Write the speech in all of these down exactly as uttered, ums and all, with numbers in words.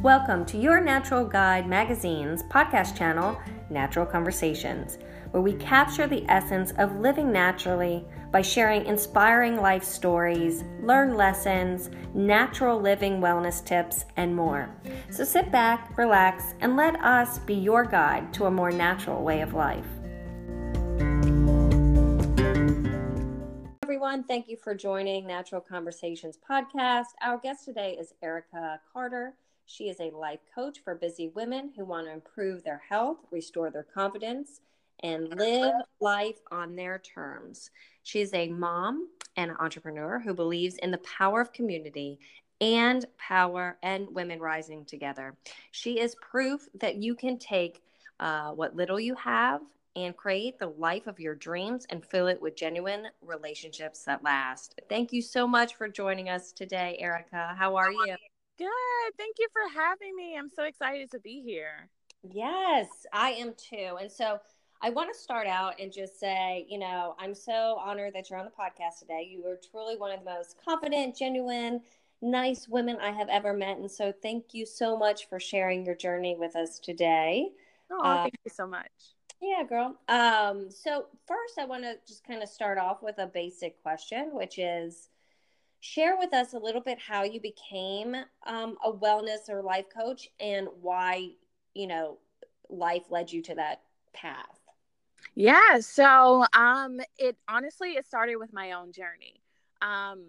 Welcome to Your Natural Guide Magazine's podcast channel, Natural Conversations, where we capture the essence of living naturally by sharing inspiring life stories, learn lessons, natural living wellness tips, and more. So sit back, relax, and let us be your guide to a more natural way of life. Everyone, thank you for joining Natural Conversations podcast. Our guest today is Erica Carter. She is a life coach for busy women who want to improve their health, restore their confidence, and live life on their terms. She's a mom and an entrepreneur who believes in the power of community and power and women rising together. She is proof that you can take uh, what little you have and create the life of your dreams and fill it with genuine relationships that last. Thank you so much for joining us today, Erica. How are you? Good. Thank you for having me. I'm so excited to be here. Yes, I am too. And so I want to start out and just say, you know, I'm so honored that you're on the podcast today. You are truly one of the most confident, genuine, nice women I have ever met. And so thank you so much for sharing your journey with us today. Oh, Uh, thank you so much. yeah, girl. Um, so first I want to just kind of start off with a basic question, which is, share with us a little bit how you became um, a wellness or life coach and why, you know, life led you to that path. Yeah. So, um, it honestly, it started with my own journey. Um,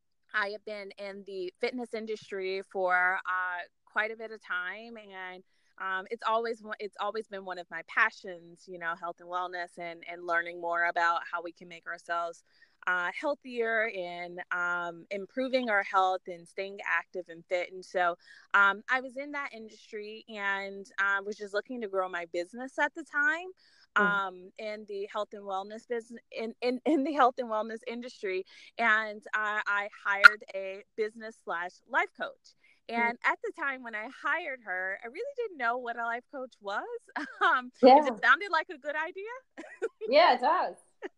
I have been in the fitness industry for uh, quite a bit of time, and um, it's always it's always been one of my passions, you know, health and wellness, and and learning more about how we can make ourselves uh, healthier and um, improving our health and staying active and fit. And so um, I was in that industry and uh, was just looking to grow my business at the time. Um, in the health and wellness business in, in, in the health and wellness industry. And uh, I hired a business slash life coach. And at the time when I hired her, I really didn't know what a life coach was. Um, Yeah. it just sounded like a good idea. Yeah, it does.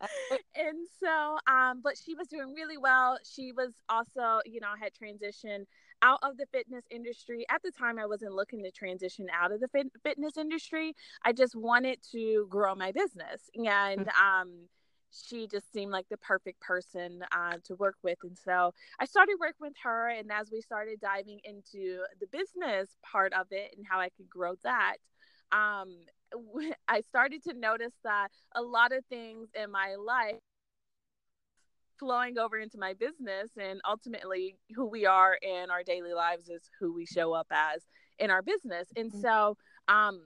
And so, um, but she was doing really well. She was also, you know, had transitioned out of the fitness industry. At the time, I wasn't looking to transition out of the fit- fitness industry. I just wanted to grow my business. And, um, she just seemed like the perfect person uh, to work with. And so I started working with her. And as we started diving into the business part of it and how I could grow that, um, I started to notice that a lot of things in my life flowing over into my business, and ultimately who we are in our daily lives is who we show up as in our business. And so, um,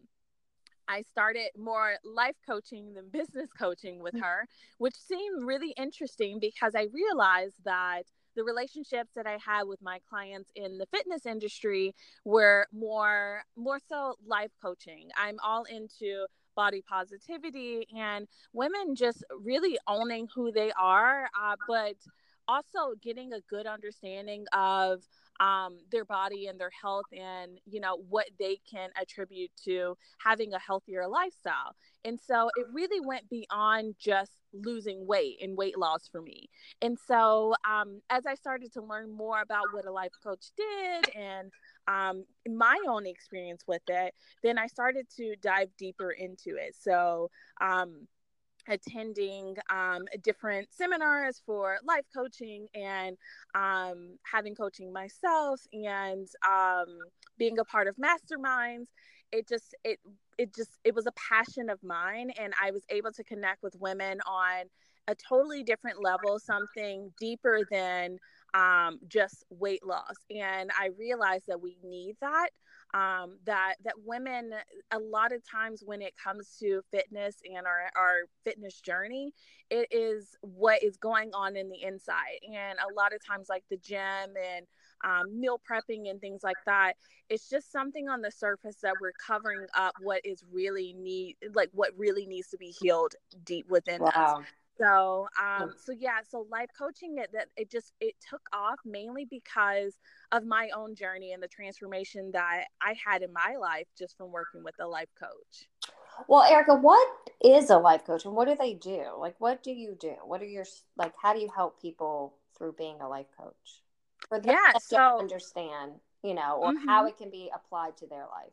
I started more life coaching than business coaching with her, which seemed really interesting because I realized that the relationships that I had with my clients in the fitness industry were more more so life coaching. I'm all into body positivity and women just really owning who they are, uh, but also getting a good understanding of um, their body and their health, and you know what they can attribute to having a healthier lifestyle. And so it really went beyond just losing weight and weight loss for me. And so um, as I started to learn more about what a life coach did and um, my own experience with it, then I started to dive deeper into it. So um, attending um, different seminars for life coaching and um, having coaching myself, and um, being a part of masterminds. It just it it just it was a passion of mine, and I was able to connect with women on a totally different level, something deeper than um, just weight loss. And I realized that we need that. Um, that that women, a lot of times when it comes to fitness and our, our fitness journey, it is what is going on in the inside. And a lot of times, like the gym and um, meal prepping and things like that, it's just something on the surface that we're covering up what is really need, like what really needs to be healed deep within us. Wow. So, um, so yeah, so life coaching, it that it just it took off mainly because of my own journey and the transformation that I had in my life just from working with a life coach. Well, Erica, what is a life coach and what do they do? Like, what do you do? What are your, like, how do you help people through being a life coach? For those Yeah. that don't So, understand, you know, or how mhm. it can be applied to their life.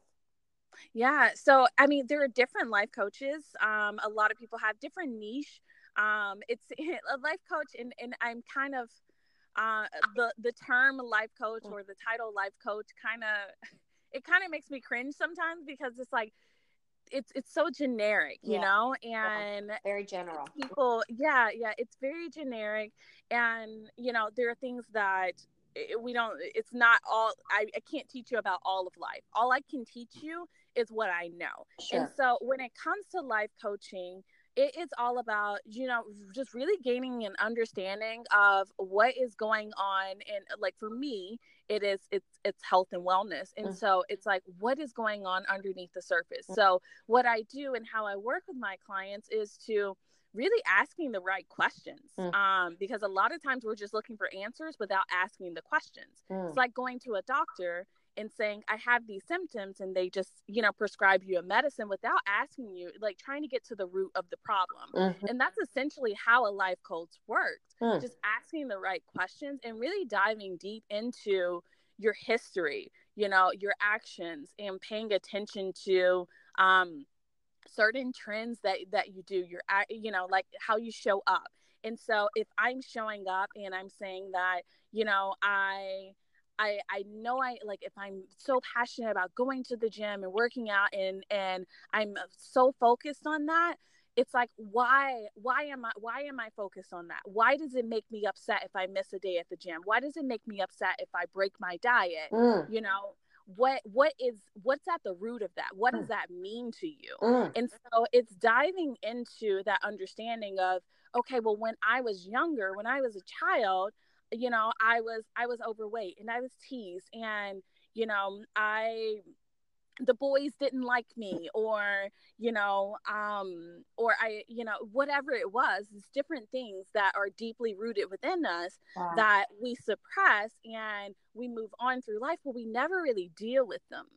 Yeah. So, I mean, there are different life coaches. Um, a lot of people have different niche. Um, it's a life coach, and, and I'm kind of uh, the the term life coach or the title life coach kind of it kind of makes me cringe sometimes because it's like it's it's so generic, you Yeah. know, Yeah. and Very general. people, yeah, yeah, it's very generic, and you know, there are things that i- we don't. It's not all. I, I can't teach you about all of life. All I can teach you is what I know, and Sure. so when it comes to life coaching, it, it's all about, you know, just really gaining an understanding of what is going on, and like for me it is it's it's health and wellness, and Mm. so it's like what is going on underneath the surface. So what I do and how I work with my clients is to really asking the right questions, Mm. um, because a lot of times we're just looking for answers without asking the questions. Mm. It's like going to a doctor and saying, I have these symptoms, and they just, you know, prescribe you a medicine without asking you, like trying to get to the root of the problem. Mm-hmm. And that's essentially how a life coach works. Mm. Just asking the right questions and really diving deep into your history, you know, your actions, and paying attention to um, certain trends that that you do, your you know, like how you show up. And so if I'm showing up and I'm saying that, you know, I I I know, I like, if I'm so passionate about going to the gym and working out, and and I'm so focused on that, it's like, why why am I why am I focused on that? Why does it make me upset if I miss a day at the gym? Why does it make me upset if I break my diet? Mm. You know, what what is what's at the root of that? What does Mm. that mean to you? Mm. And so it's diving into that understanding of, okay, well, when I was younger, when I was a child, you know, I was I was overweight and I was teased, and you know, I the boys didn't like me, or you know, um or I, you know, whatever it was, it's different things that are deeply rooted within us Wow. that we suppress, and we move on through life, but we never really deal with them.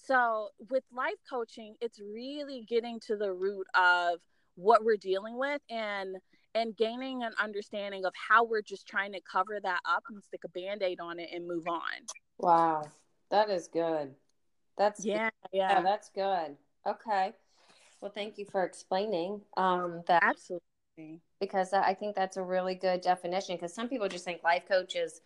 So with life coaching, it's really getting to the root of what we're dealing with, and and gaining an understanding of how we're just trying to cover that up and stick a band-aid on it and move on. Wow. That is good. That's Yeah, yeah, yeah. that's good. Okay. Well, thank you for explaining um, that, Absolutely. because I think that's a really good definition, because some people just think life coaches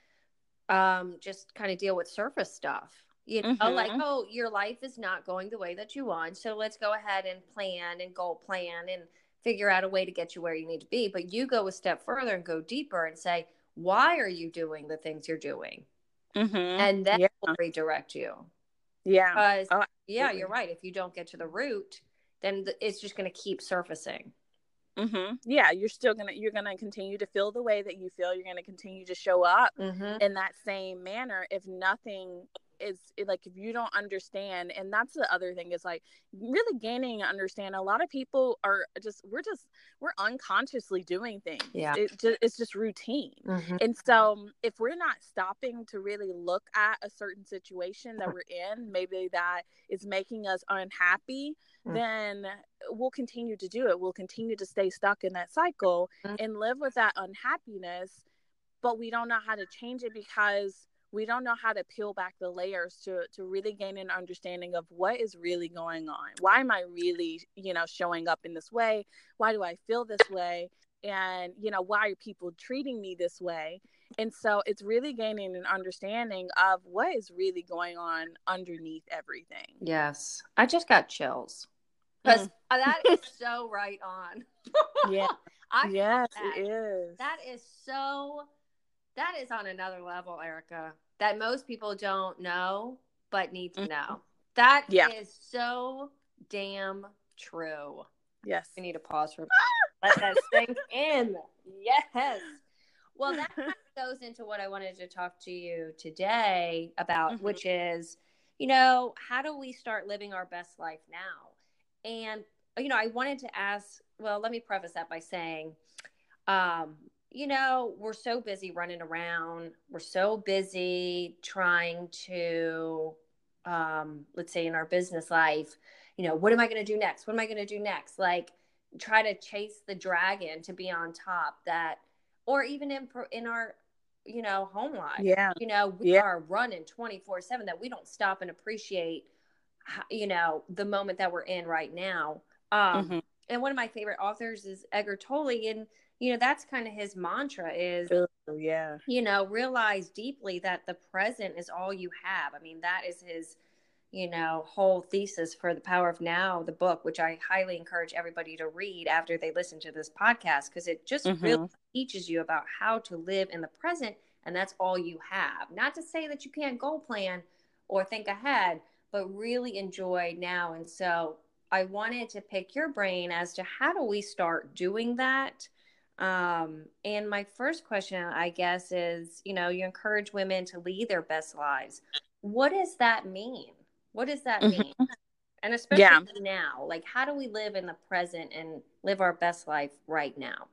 um, just kind of deal with surface stuff. You know, like, Mm-hmm. oh, your life is not going the way that you want, so let's go ahead and plan and goal plan and figure out a way to get you where you need to be. But you go a step further and go deeper and say, why are you doing the things you're doing? Mm-hmm. And then Yeah. we'll redirect you. Yeah. Because, Oh, yeah, you're absolutely. right. If you don't get to the root, then it's just going to keep surfacing. Mm-hmm. Yeah, you're still gonna you're gonna continue to feel the way that you feel. You're gonna continue to show up Mm-hmm. in that same manner if nothing is, like, if you don't understand. And that's the other thing, is like really gaining an understand. A lot of people are just we're just we're unconsciously doing things. Yeah. It just it's just routine. Mm-hmm. And so if we're not stopping to really look at a certain situation that we're in, maybe that is making us unhappy, then we'll continue to do it. We'll continue to stay stuck in that cycle Mm-hmm. and live with that unhappiness, but we don't know how to change it because we don't know how to peel back the layers to to really gain an understanding of what is really going on. Why am I really, you know, showing up in this way? Why do I feel this way? And, you know, why are people treating me this way? And so it's really gaining an understanding of what is really going on underneath everything. Yes. I just got chills. Because Mm. that is so right on. Yeah. I Yes, that. it is. That is so, that is on another level, Erica, that most people don't know, but need to Mm. know. That Yeah. is so damn true. Yes. I need to pause for a minute. Let that sink in. Yes. Well, that kind of goes into what I wanted to talk to you today about, Mm-hmm. which is, you know, how do we start living our best life now? And, you know, I wanted to ask, well, let me preface that by saying, um, you know, we're so busy running around. We're so busy trying to, um, let's say in our business life, you know, what am I going to do next? What am I going to do next? Like, try to chase the dragon to be on top, that, or even in, in our you know, home life. Yeah. You know, we Yeah. are running twenty-four seven, that we don't stop and appreciate, you know, the moment that we're in right now. Um, Mm-hmm. and one of my favorite authors is Eckhart Tolle. And, you know, that's kind of his mantra is, Oh, yeah. you know, realize deeply that the present is all you have. I mean, that is his, you know, whole thesis for The Power of Now, the book, which I highly encourage everybody to read after they listen to this podcast, because it just really Mm-hmm. teaches you about how to live in the present. And that's all you have. Not to say that you can't goal plan or think ahead, but really enjoy now. And so I wanted to pick your brain as to how do we start doing that? Um, and my first question, I guess, is, you know, you encourage women to lead their best lives. What does that mean? What does that mean? Mm-hmm. And Yeah. especially now, like, how do we live in the present and live our best life right now?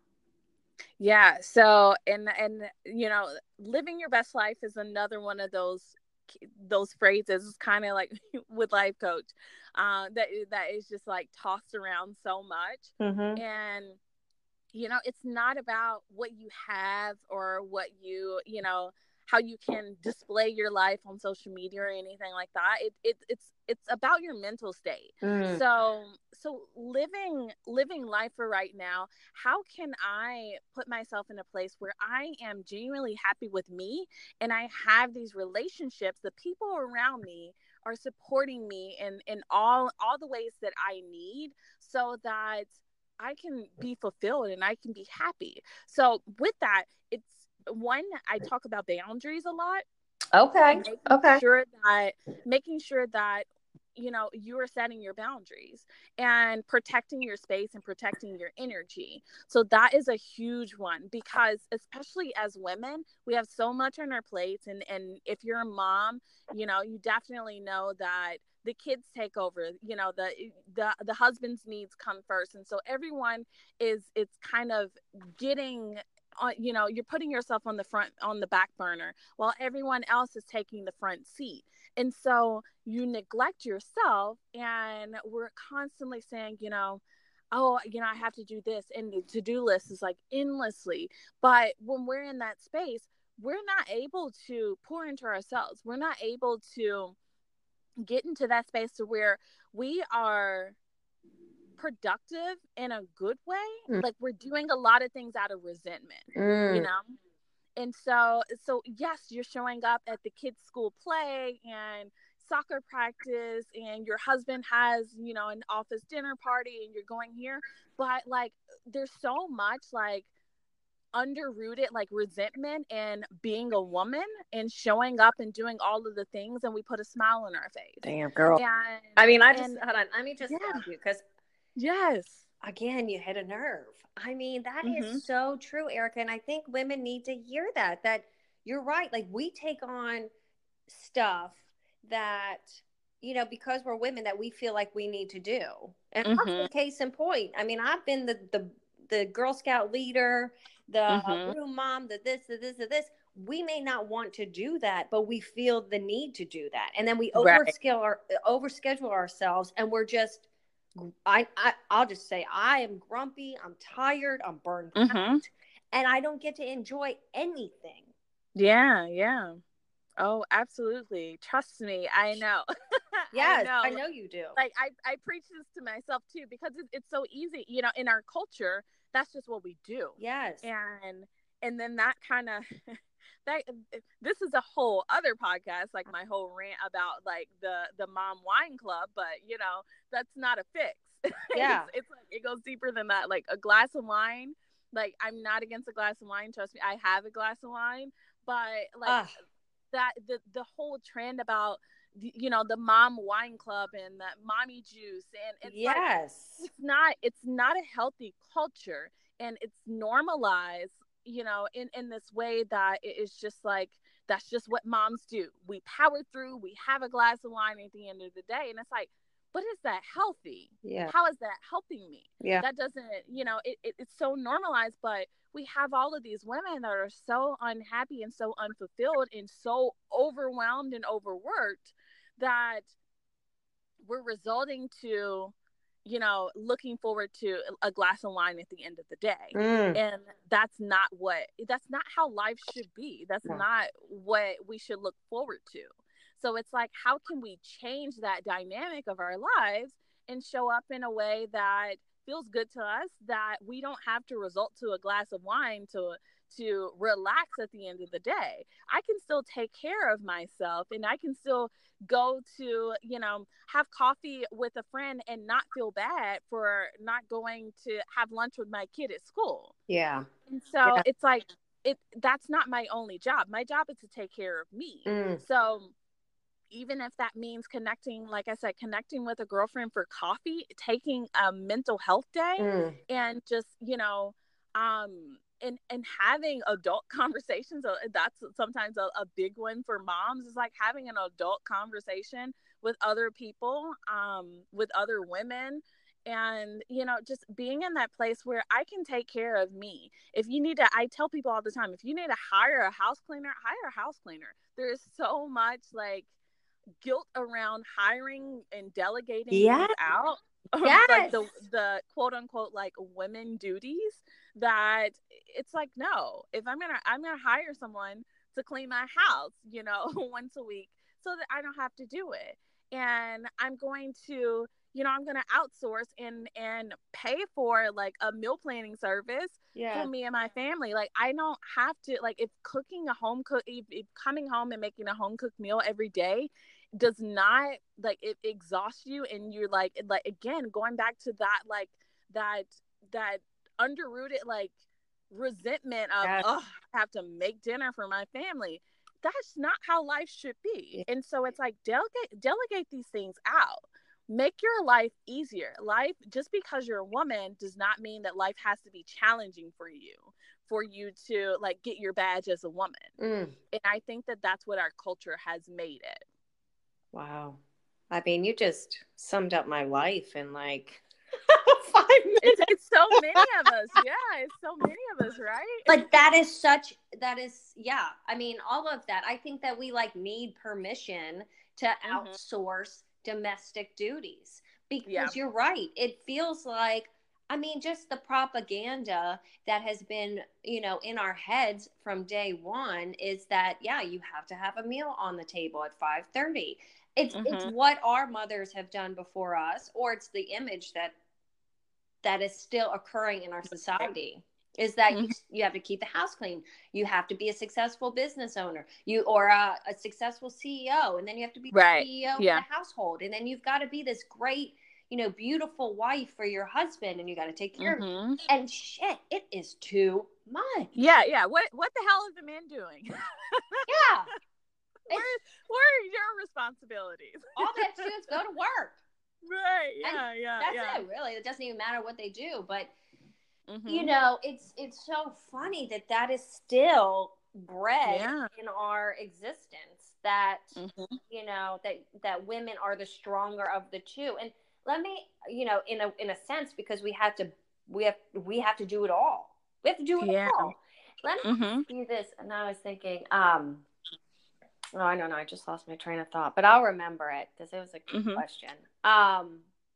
Yeah. So, and, and, you know, living your best life is another one of those, those phrases, kind of like with life coach, uh, that, that is just like tossed around so much. Mm-hmm. And, you know, it's not about what you have or what you, you know, how you can display your life on social media or anything like that. It, it it's it's about your mental state. Mm. So so living living life for right now, how can I put myself in a place where I am genuinely happy with me, and I have these relationships, the people around me are supporting me in in all all the ways that I need, so that I can be fulfilled and I can be happy. So with that, it's one, I talk about boundaries a lot. Okay. Making Okay. sure that making sure that you know you are setting your boundaries and protecting your space and protecting your energy. So that is a huge one, because especially as women, we have so much on our plates, and and if you're a mom, you know, you definitely know that the kids take over, you know, the the the husband's needs come first, and so everyone is it's kind of getting uh, you know, you're putting yourself on the front on the back burner while everyone else is taking the front seat. And so you neglect yourself, and we're constantly saying, you know, oh, you know, I have to do this, and the to-do list is like endlessly. But when we're in that space, we're not able to pour into ourselves. We're not able to get into that space to where we are productive in a good way. Mm. Like, we're doing a lot of things out of resentment, you Mm. know? And so, so yes, you're showing up at the kids' school play and soccer practice, and your husband has, you know, an office dinner party, and you're going here. But like, there's so much like underrooted like resentment and being a woman and showing up and doing all of the things, and we put a smile on our face. Damn, girl. And I mean, I just, and hold on. Let me just yeah, stop you, because yes. again, you hit a nerve. I mean, that Mm-hmm. is so true, Erica. And I think women need to hear that, that you're right. Like, we take on stuff that, you know, because we're women, that we feel like we need to do. And Mm-hmm. also, case in point, I mean, I've been the, the, the Girl Scout leader, the Mm-hmm. room mom, the this, the this, the this. We may not want to do that, but we feel the need to do that. And then we Right. overschedule our, overschedule ourselves, and we're just, I, I I'll just say, I am grumpy, I'm tired, I'm burned out, Mm-hmm. and I don't get to enjoy anything. Yeah, yeah. Oh, absolutely. Trust me, I know. I Yes, know. I know you do. Like, I, I preach this to myself too, because it, it's so easy, you know, in our culture, that's just what we do. Yes. And and then that kind of that this is a whole other podcast, like my whole rant about like the the mom wine club, but you know, that's not a fix. Yeah. it's it's like it goes deeper than that. Like, a glass of wine, like, I'm not against a glass of wine, trust me. I have a glass of wine, but like Ah, that the the whole trend about the, you know, the mom wine club and the mommy juice, and it's like, yes. it's not it's not a healthy culture, and it's normalized, you know, in in this way that it is just like, that's just what moms do. We power through, we have a glass of wine at the end of the day, and it's like, but is that healthy? Yeah. How is that helping me? Yeah. That doesn't, you know, it, it, it's so normalized, but we have all of these women that are so unhappy and so unfulfilled and so overwhelmed and overworked, that we're resulting to you know, looking forward to a glass of wine at the end of the day. Mm. And that's not what, that's not how life should be. That's No. not what we should look forward to. So it's like, how can we change that dynamic of our lives and show up in a way that feels good to us, that we don't have to resort to a glass of wine to to relax at the end of the day. I can still take care of myself, and I can still go to, you know, have coffee with a friend and not feel bad for not going to have lunch with my kid at school. Yeah. And so yeah. it's like, it that's not my only job. My job is to take care of me. Mm. So even if that means connecting, like I said, connecting with a girlfriend for coffee, taking a mental health day, Mm. and just, you know, um, and, and having adult conversations. That's sometimes a, a big one for moms, is like having an adult conversation with other people, um, with other women. And, you know, just being in that place where I can take care of me. If you need to, I tell people all the time, if you need to hire a house cleaner, hire a house cleaner. There is so much like guilt around hiring and delegating Yes. things out. Yes. Like the the quote unquote like women duties, that it's like, no, if I'm gonna I'm gonna hire someone to clean my house, you know, once a week, so that I don't have to do it. And I'm going to, you know, I'm gonna outsource and and pay for like a meal planning service yeah. for me and my family. Like, I don't have to, like, if cooking a home cook if, if coming home and making a home cooked meal every day does not, like, it exhausts you, and you're like, like again, going back to that, like that that underrooted like resentment of, yes. oh, I have to make dinner for my family. That's not how life should be. Yeah. And so it's like, delegate delegate these things out. Make your life easier. Life, just because you're a woman does not mean that life has to be challenging for you, for you to like get your badge as a woman. Mm. And I think that that's what our culture has made it. Wow. I mean, you just summed up my life in like five minutes. It's, it's so many of us. Yeah, it's so many of us, right? But that is such, that is, yeah. I mean, all of that. I think that we like need permission to mm-hmm. outsource domestic duties, because yeah. you're right. It feels like, I mean, just the propaganda that has been, you know, in our heads from day one is that, yeah, you have to have a meal on the table at five thirty. It's mm-hmm. it's what our mothers have done before us, or it's the image that that is still occurring in our society, is that mm-hmm. you, you have to keep the house clean. You have to be a successful business owner, you or a, a successful C E O. And then you have to be right. the C E O yeah. of the household. And then you've got to be this great, you know, beautiful wife for your husband, and you got to take care mm-hmm. of him. And shit, it is too much. Yeah. Yeah. What, what the hell is the man doing? yeah. Where, where are your responsibilities? All they have to do is go to work. Right. Yeah. And yeah. That's yeah. it. Really, it doesn't even matter what they do. But mm-hmm. you know, it's it's so funny that that is still bred yeah. in our existence. That mm-hmm. you know that that women are the stronger of the two. And let me, you know, in a in a sense, because we have to we have we have to do it all. We have to do it yeah. all. Let me mm-hmm. do this. And I was thinking, um. Oh, I don't know. I just lost my train of thought, but I'll remember it because it was a good mm-hmm. question. Um,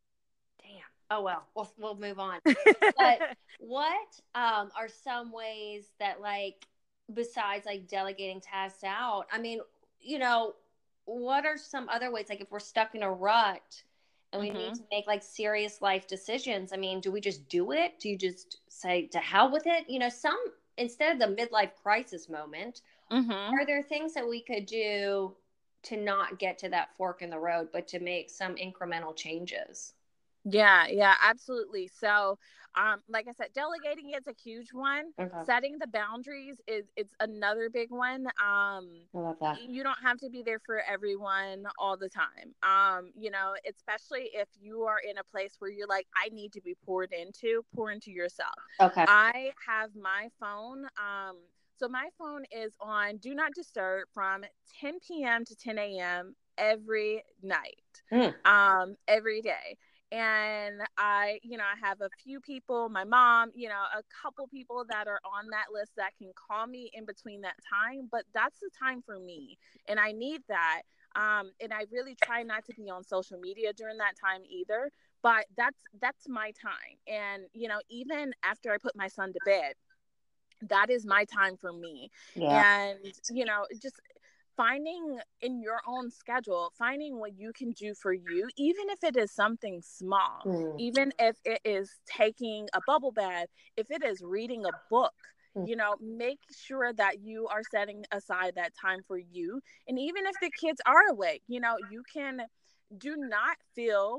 damn. Oh, well, we'll, we'll move on. But what um, are some ways that, like, besides, like, delegating tasks out, I mean, you know, what are some other ways, like, if we're stuck in a rut and we mm-hmm. need to make, like, serious life decisions, I mean, do we just do it? Do you just say, to hell with it? You know, some, instead of the midlife crisis moment, mm-hmm. are there things that we could do to not get to that fork in the road, but to make some incremental changes? Yeah, yeah, absolutely. So, um, like I said, delegating is a huge one. Okay. Setting the boundaries is it's another big one. Um, I love that. You don't have to be there for everyone all the time. Um, you know, especially if you are in a place where you're like, I need to be poured into, pour into yourself. Okay. I have my phone. Um, so my phone is on Do Not Disturb from ten p.m. to ten a.m. every night, mm. um, every day. And I, you know, I have a few people, my mom, you know, a couple people that are on that list that can call me in between that time. But that's the time for me. And I need that. Um, and I really try not to be on social media during that time either. but that's that's my time. And you know, even after I put my son to bed, that is my time for me. Yeah. And you know, just finding in your own schedule, finding what you can do for you, even if it is something small, Mm. even if it is taking a bubble bath, if it is reading a book, Mm. you know, make sure that you are setting aside that time for you. And even if the kids are awake, you know, you can do not feel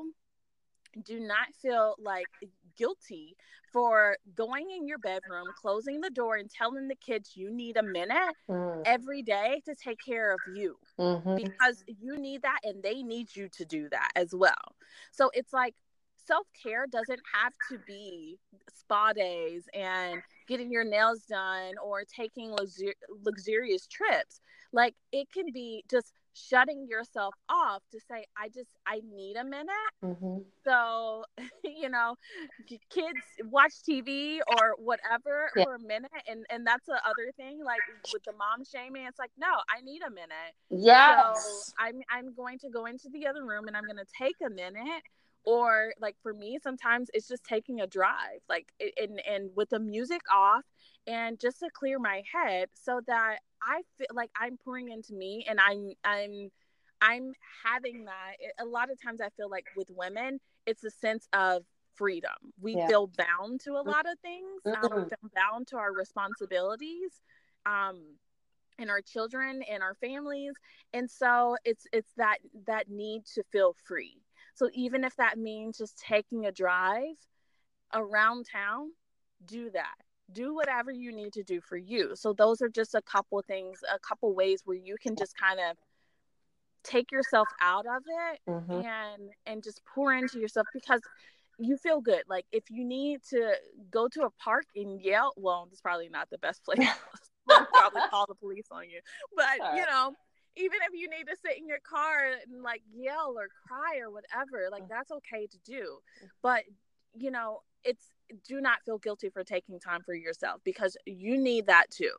do not feel like guilty for going in your bedroom, closing the door, and telling the kids you need a minute Mm. every day to take care of you, Mm-hmm. because you need that and they need you to do that as well. So it's like self-care doesn't have to be spa days and getting your nails done or taking luxur- luxurious trips. Like, it can be just shutting yourself off to say, I just, I need a minute. Mm-hmm. So, you know, kids watch T V or whatever Yeah. for a minute. And, and that's the other thing, like with the mom shaming, it's like, no, I need a minute. Yes. So I'm, I'm going to go into the other room and I'm going to take a minute. Or like for me, sometimes it's just taking a drive, like, and, and with the music off, and just to clear my head so that I feel like I'm pouring into me, and I'm, I'm, I'm having that. A lot of times I feel like with women, it's a sense of freedom. We Yeah. feel bound to a lot of things. Um, Mm-hmm. we feel bound to our responsibilities, um, and our children and our families. And so it's, it's that, that need to feel free. So even if that means just taking a drive around town, do that. Do whatever you need to do for you. So those are just a couple things, a couple ways where you can just kind of take yourself out of it, Mm-hmm. and and just pour into yourself, because you feel good. Like, if you need to go to a park and yell, well, it's probably not the best place. They'll probably call the police on you. But All you right. know, even if you need to sit in your car and like yell or cry or whatever, like, that's okay to do. But you know, it's, do not feel guilty for taking time for yourself, because you need that too.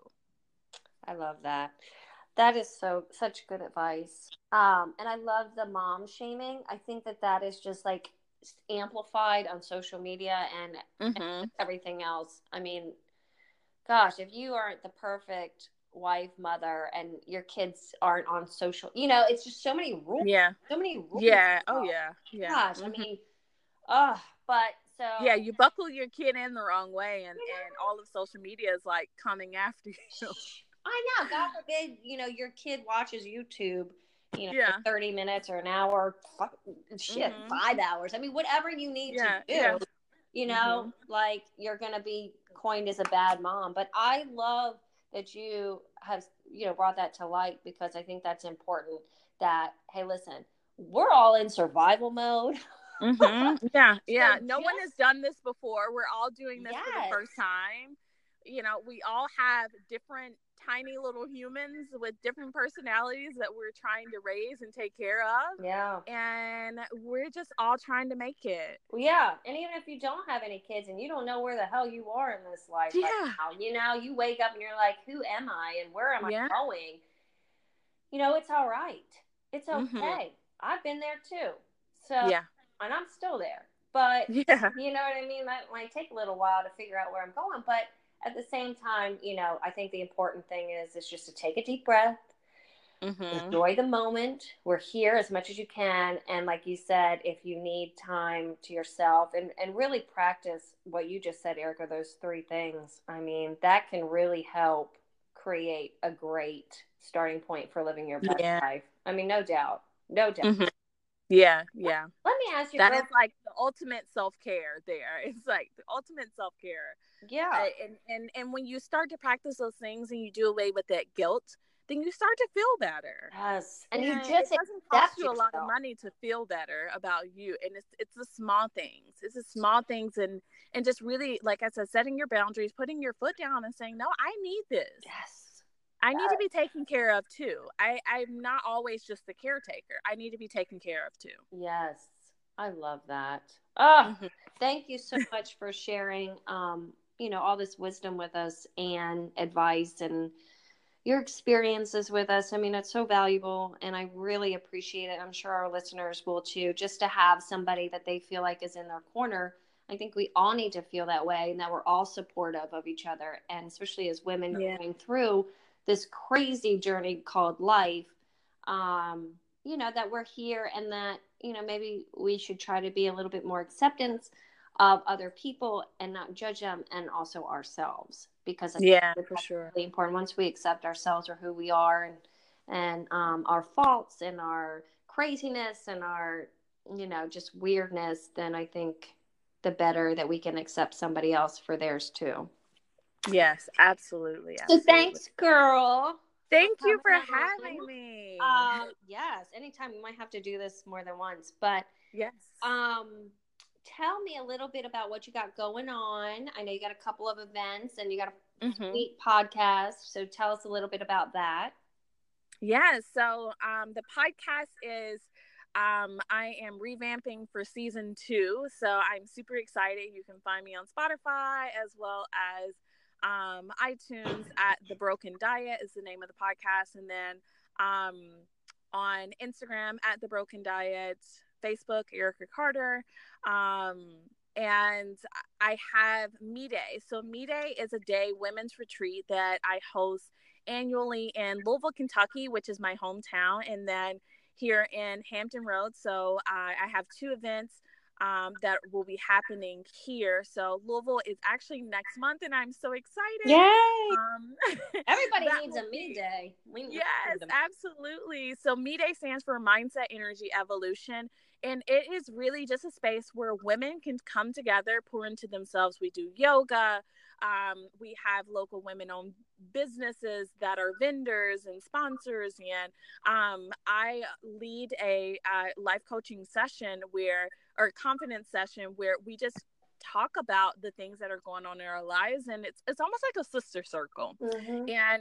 I love that. That is so such good advice. Um, and I love the mom shaming. I think that that is just like amplified on social media and, Mm-hmm. and everything else. I mean, gosh, if you aren't the perfect wife, mother, and your kids aren't on social, you know, it's just so many rules. Yeah. So many rules. Yeah. Oh now. yeah. Yeah. Gosh, Mm-hmm. I mean, oh, but so yeah, you buckle your kid in the wrong way, and, you know, and all of social media is like coming after you. I know. God forbid, you know, your kid watches YouTube, you know, Yeah. for thirty minutes or an hour, fuck, shit, Mm-hmm. five hours. I mean, whatever you need Yeah. to do, Yeah. you know, Mm-hmm. like, you're going to be coined as a bad mom. But I love that you have, you know, brought that to light, because I think that's important, that, hey, listen, we're all in survival mode. Mm-hmm. Yeah. Yeah. So No just, one has done this before. We're all doing this yes. for the first time. You know, we all have different tiny little humans with different personalities that we're trying to raise and take care of. Yeah. And we're just all trying to make it. Well, yeah. And even if you don't have any kids and you don't know where the hell you are in this life Yeah. right now, you know, you wake up and you're like, who am I and where am Yeah. I going? You know, it's all right. It's okay. Mm-hmm. I've been there too. So, Yeah. and I'm still there. But, Yeah. you know what I mean? That might take a little while to figure out where I'm going. But at the same time, you know, I think the important thing is, is just to take a deep breath. Mm-hmm. Enjoy the moment. We're here as much as you can. And like you said, if you need time to yourself, and, and really practice what you just said, Erica, those three things, I mean, that can really help create a great starting point for living your best Yeah. life. I mean, no doubt. No doubt. Mm-hmm. Yeah. Yeah. Let me ask you. That real- is like the ultimate self-care there. It's like the ultimate self-care. Yeah. Uh, and, and, and when you start to practice those things and you do away with that guilt, then you start to feel better. Yes. And, And you it just doesn't cost accept you a lot of yourself. money to feel better about you. And it's it's the small things. It's the small things, and and just really, like I said, setting your boundaries, putting your foot down and saying, no, I need this. Yes. I need to be taken care of too. I, I'm not always just the caretaker. I need to be taken care of too. Yes. I love that. Oh, Mm-hmm. thank you so much for sharing, um, you know, all this wisdom with us and advice. And your experiences with us. I mean, it's so valuable, and I really appreciate it. I'm sure our listeners will too, just to have somebody that they feel like is in their corner. I think we all need to feel that way, and that we're all supportive of each other. And especially as women Yeah. going through this crazy journey called life, um, you know, that we're here, and that, you know, maybe we should try to be a little bit more acceptance of other people and not judge them, and also ourselves, because I think Yeah, for that's sure. really important. Once we accept ourselves or who we are, and and um, our faults and our craziness and our, you know, just weirdness, then I think the better that we can accept somebody else for theirs too. Yes, absolutely. So absolutely. thanks, girl. Thank you for on. having me. Um, yes, anytime. We might have to do this more than once, but Yes. um, tell me a little bit about what you got going on. I know you got a couple of events and you got a Mhm. sweet podcast. So tell us a little bit about that. Yeah, so um, the podcast is, um, I am revamping for season two. So I'm super excited. You can find me on Spotify as well as um, iTunes at The Broken Diet is the name of the podcast. And then um, on Instagram at The Broken Diet, Facebook, Erica Carter. Um, and I have Me Day. So Me Day is a day women's retreat that I host annually in Louisville, Kentucky, which is my hometown, and then here in Hampton Roads. So uh, I have two events um, that will be happening here. So Louisville is actually next month, and I'm so excited. Yay! Um, Everybody needs a Me Day. We, yes, absolutely. So Me Day stands for Mindset Energy Evolution. And it is really just a space where women can come together, pour into themselves. We do yoga. Um, we have local women-owned businesses that are vendors and sponsors. And um, I lead a uh, life coaching session where, or confidence session where we just talk about the things that are going on in our lives. And it's, it's almost like a sister circle. Mm-hmm. And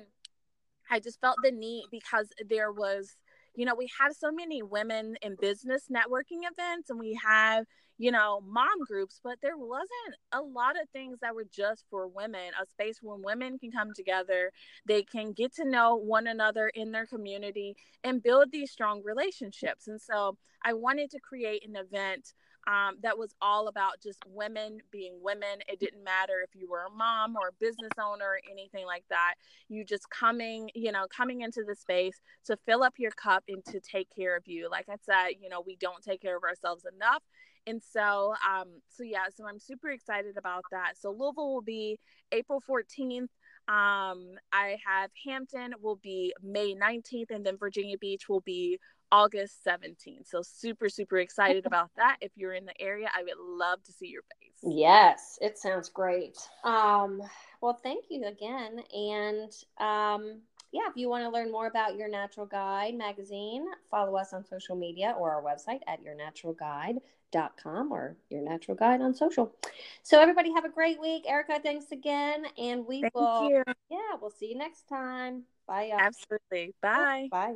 I just felt the need because there was, you know, we have so many women in business networking events, and we have, you know, mom groups, but there wasn't a lot of things that were just for women, a space where women can come together, they can get to know one another in their community and build these strong relationships. And so I wanted to create an event Um, that was all about just women being women. It didn't matter if you were a mom or a business owner or anything like that. You just coming, you know, coming into the space to fill up your cup and to take care of you. Like I said, you know, we don't take care of ourselves enough. And so, um, so yeah, so I'm super excited about that. So Louisville will be April fourteenth. Um, I have Hampton will be May nineteenth, and then Virginia Beach will be August seventeenth. So super, super excited about that. If you're in the area, I would love to see your face. Yes, it sounds great. Um, well, thank you again. And um, yeah, if you want to learn more about Your Natural Guide magazine, follow us on social media or our website at your natural guide dot com or Your Natural Guide on social. So everybody have a great week. Erica, thanks again. And we Thank will, you. yeah, we'll see you next time. Bye, y'all. Absolutely. Bye. Bye.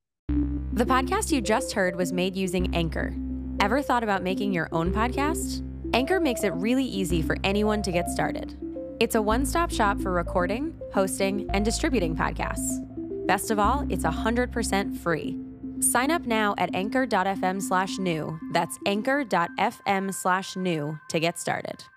The podcast you just heard was made using Anchor. Ever thought about making your own podcast? Anchor makes it really easy for anyone to get started. It's a one-stop shop for recording, hosting, and distributing podcasts. Best of all, it's one hundred percent free. Sign up now at anchor dot f m slash new. That's anchor dot f m slash new to get started.